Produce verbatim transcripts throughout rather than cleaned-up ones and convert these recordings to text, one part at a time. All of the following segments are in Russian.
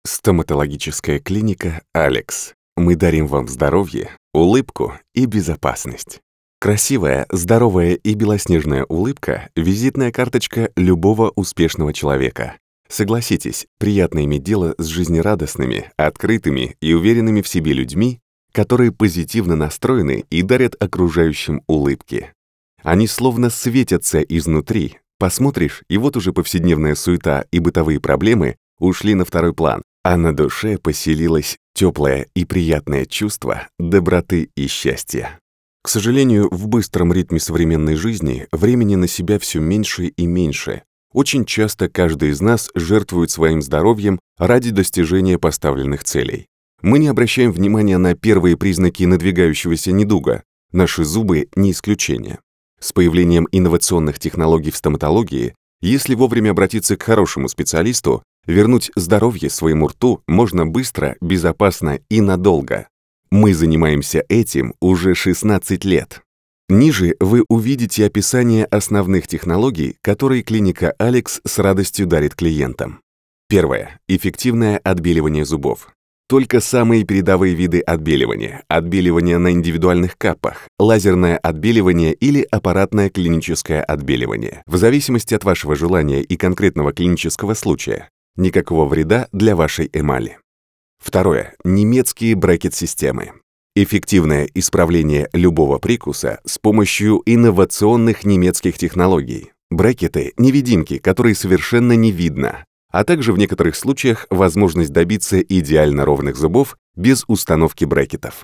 Стоматологическая клиника «Алекс». Мы дарим вам здоровье, улыбку и безопасность. Красивая, здоровая и белоснежная улыбка – визитная карточка любого успешного человека. Согласитесь, приятно иметь дело с жизнерадостными, открытыми и уверенными в себе людьми, которые позитивно настроены и дарят окружающим улыбки. Они словно светятся изнутри. Посмотришь, и вот уже повседневная суета и бытовые проблемы ушли на второй план, а на душе поселилось теплое и приятное чувство доброты и счастья. К сожалению, в быстром ритме современной жизни времени на себя все меньше и меньше. Очень часто каждый из нас жертвует своим здоровьем ради достижения поставленных целей. Мы не обращаем внимания на первые признаки надвигающегося недуга. Наши зубы не исключение. С появлением инновационных технологий в стоматологии, если вовремя обратиться к хорошему специалисту, вернуть здоровье своему рту можно быстро, безопасно и надолго. Мы занимаемся этим уже шестнадцать лет. Ниже вы увидите описание основных технологий, которые клиника «Алекс» с радостью дарит клиентам. Первое. Эффективное отбеливание зубов. Только самые передовые виды отбеливания, отбеливание на индивидуальных капах, лазерное отбеливание или аппаратное клиническое отбеливание, в зависимости от вашего желания и конкретного клинического случая. Никакого вреда для вашей эмали. Второе. Немецкие брекет-системы. Эффективное исправление любого прикуса с помощью инновационных немецких технологий. Брекеты – невидимки, которые совершенно не видно, а также в некоторых случаях возможность добиться идеально ровных зубов без установки брекетов.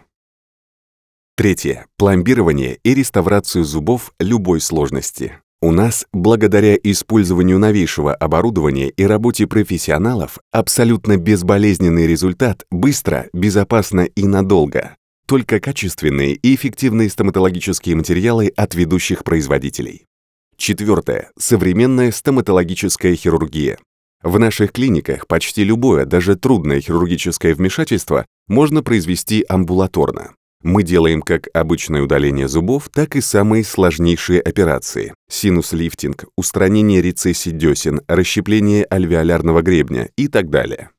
Третье. Пломбирование и реставрацию зубов любой сложности. У нас, благодаря использованию новейшего оборудования и работе профессионалов, абсолютно безболезненный результат быстро, безопасно и надолго. Только качественные и эффективные стоматологические материалы от ведущих производителей. Четвертое. Современная стоматологическая хирургия. В наших клиниках почти любое, даже трудное хирургическое вмешательство можно произвести амбулаторно. Мы делаем как обычное удаление зубов, так и самые сложнейшие операции. Синус-лифтинг, устранение рецессий десен, расщепление альвеолярного гребня и так далее.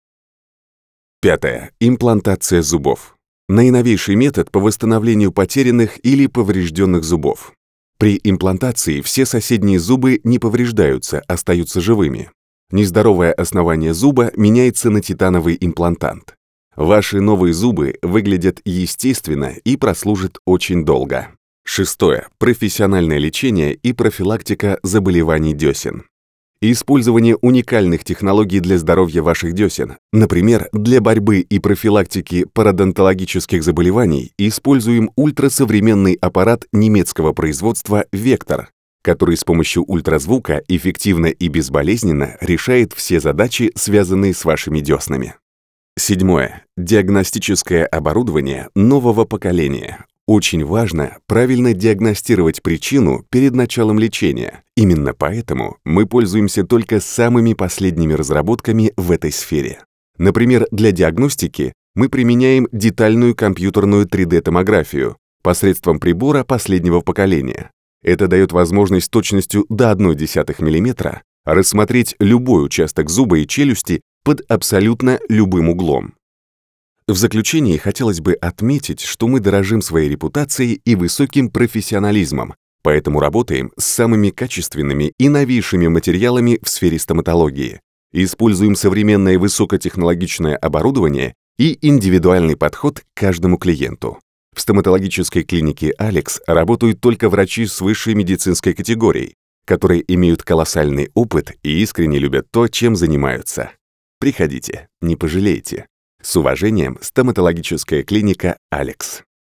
Пятое. Имплантация зубов. Наиновейший метод по восстановлению потерянных или поврежденных зубов. При имплантации все соседние зубы не повреждаются, остаются живыми. Нездоровое основание зуба меняется на титановый имплантант. Ваши новые зубы выглядят естественно и прослужат очень долго. Шестое. Профессиональное лечение и профилактика заболеваний десен. Использование уникальных технологий для здоровья ваших десен. Например, для борьбы и профилактики пародонтологических заболеваний используем ультрасовременный аппарат немецкого производства «Вектор», который с помощью ультразвука эффективно и безболезненно решает все задачи, связанные с вашими деснами. Седьмое. Диагностическое оборудование нового поколения. Очень важно правильно диагностировать причину перед началом лечения. Именно поэтому мы пользуемся только самыми последними разработками в этой сфере. Например, для диагностики мы применяем детальную компьютерную три дэ томографию посредством прибора последнего поколения. Это дает возможность точностью до ноль целых одна десятая миллиметра рассмотреть любой участок зуба и челюсти под абсолютно любым углом. В заключение хотелось бы отметить, что мы дорожим своей репутацией и высоким профессионализмом, поэтому работаем с самыми качественными и новейшими материалами в сфере стоматологии, используем современное высокотехнологичное оборудование и индивидуальный подход к каждому клиенту. В стоматологической клинике «Алекс» работают только врачи с высшей медицинской категорией, которые имеют колоссальный опыт и искренне любят то, чем занимаются. Приходите, не пожалеете. С уважением, стоматологическая клиника «Алекс».